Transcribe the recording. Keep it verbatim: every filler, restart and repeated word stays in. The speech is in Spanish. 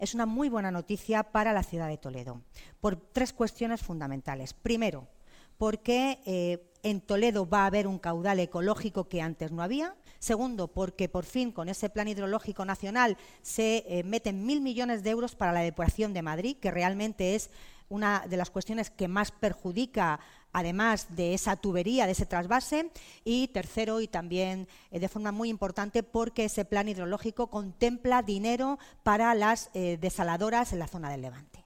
es una muy buena noticia para la ciudad de Toledo, por tres cuestiones fundamentales. Primero, porque eh, en Toledo va a haber un caudal ecológico que antes no había. Segundo, porque por fin con ese plan hidrológico nacional se eh, meten mil millones de euros para la depuración de Madrid, que realmente es una de las cuestiones que más perjudica, además de esa tubería, de ese trasvase. Y tercero, y también eh, de forma muy importante, porque ese plan hidrológico contempla dinero para las eh, desaladoras en la zona del Levante.